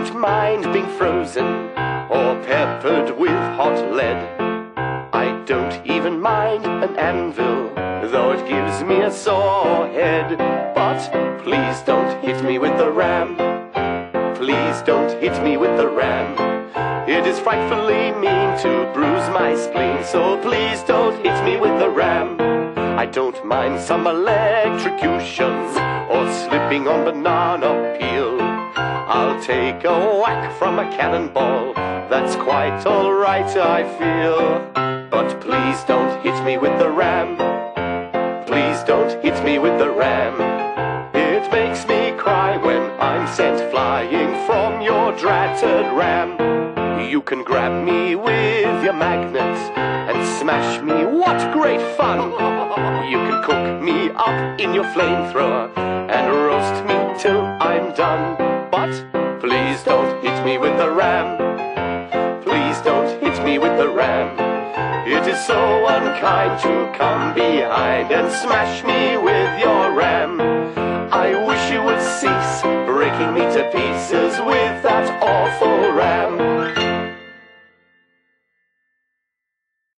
don't mind being frozen or peppered with hot lead. I don't even mind an anvil, though it gives me a sore head. But please don't hit me with the ram. Please don't hit me with the ram. It is frightfully mean to bruise my spleen, so please don't hit me with the ram. I don't mind some electrocution or slipping on banana peel. I'll take a whack from a cannonball, that's quite alright I feel. But please don't hit me with the ram. Please don't hit me with the ram. It makes me cry when I'm sent flying from your dratted ram. You can grab me with your magnet and smash me, what great fun! You can cook me up in your flamethrower and roast me till I'm done. But please don't hit me with the ram. Please don't hit me with the ram. It is so unkind to come behind and smash me with your ram. I wish you would cease breaking me to pieces with that awful ram.